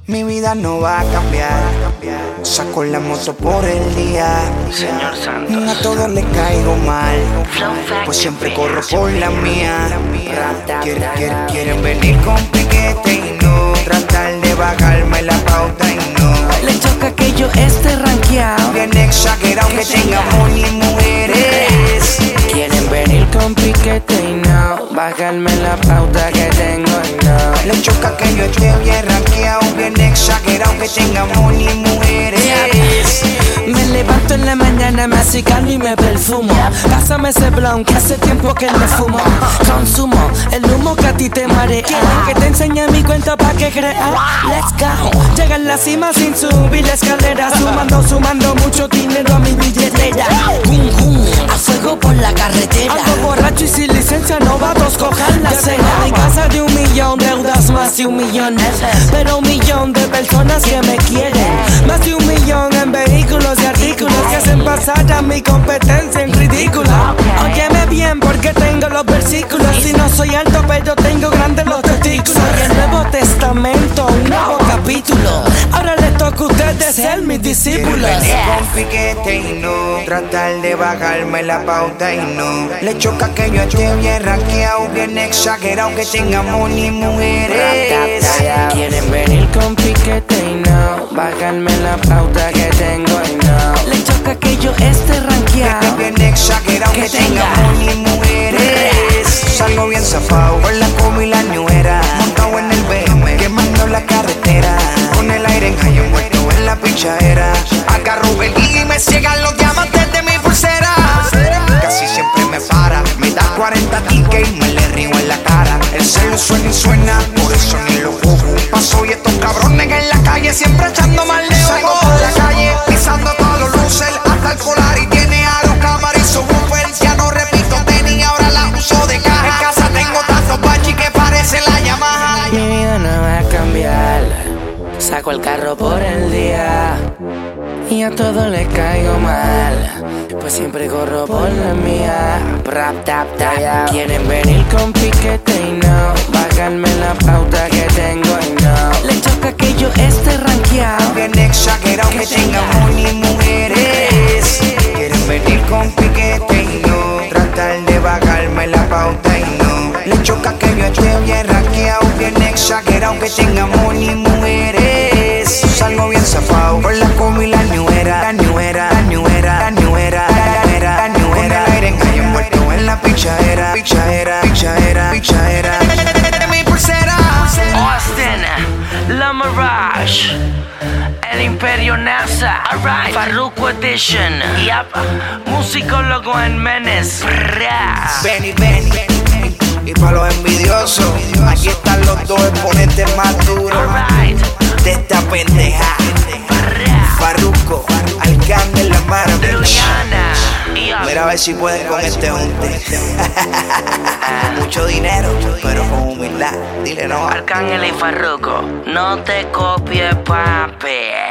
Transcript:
Mi vida no va a cambiar. Saco la moto por el día. Señor Santos. A todos les caigo mal, pues siempre corro por la mía. Quieren venir con piquete y no tratar de bajarme la pauta y no. Le choca que yo esté rankeado. Bien exagerado que tengamos ni mujeres. Quieren venir con piquete y no bajarme la pauta que tengo y no. Le choca que yo esté bien rankeado, bien exagerado que tengamos ni mujeres. Me levanto en la mañana, me acicalo y me perfumo. Pásame ese blunt que hace tiempo que me fumo. Consumo el humo que a ti te marea. Que te enseñe mi cuenta pa' que creas. Let's go. Llega a la cima sin subir la escalera. Sumando mucho dinero a mi billetera. A fuego por la carretera. Ando borracho y sin licencia, novatos cojan la cena. En casa de 1 millón, deudas más de 1 millón. Pero 1 millón de personas que me quieren. Más de 1 millón en vehículos y artículos que hacen pasar a mi competencia en ridículo. Óyeme bien porque tengo los versículos. Si no soy alto pero tengo grandes los testículos. Soy el Nuevo Testamento, un nuevo capítulo. Ahora les toca a ustedes ser mis discípulos. Venir con piquete y no tratar de bajarme la pauta y no. Le choca que yo esté bien rankeado, bien exagerado que tengamos ni mujeres. Quieren venir con piquete y no bajarme la pauta que tengo y no. Le choca que yo esté rankeado, Bien exagerado que tengamos ni mujeres. Salgo bien zafado con la combi y la ñuera, montado en el BM, quemando la carretera, con el aire en high envuelto en la pichadera. Agarro el y me ciegan los diamantes de mi pulsera. Casi siempre me para, me da 40 tickets y me le río en la cara. El celo suena y suena, por eso ni lo cojo. Paso y estos cabrones en la calle siempre echando mal de ojo. Salgo por la calle pisando todos los luces, hasta el polar y tiene a los cámaras y subwoofers. Ya no repito tenis, ahora la uso de caja. En casa tengo tantos bachi que parece la Yamaha. Mi vida no va a cambiar. Saco el carro por el día y a todo le caigo mal, pues siempre corro por la mía. Quieren venir con piquete y no bajarme la pauta que tengo y no. Le choca que yo esté rankeado, Bien exagerado que tengamos ni mujeres. Quieren venir con piquete y no tratar de bajarme la pauta y no. Le choca que yo esté bien rankeado, bien exagerado que tengamos ni mujeres. Salgo bien zafado con la combi y la ñuera. La ñuera, la ñuera, la ñuera, la ñuera, la ñuera. Con el aire en high envuelto en la pichadera, pichadera, pichadera, pichadera. Mi pulsera. Austin, La Mirage, El Imperio NASA, Farruko Edition, musicólogo en Menes. Benny, Benny. Y para los envidiosos, aquí están los dos exponentes más duros de esta pendeja. Farruko, Arcángel, La Maravilla. Mira a ver si pueden con este junte. Mucho dinero, pero con humildad. Dile no. Arcángel y Farruko, no te copies, papi.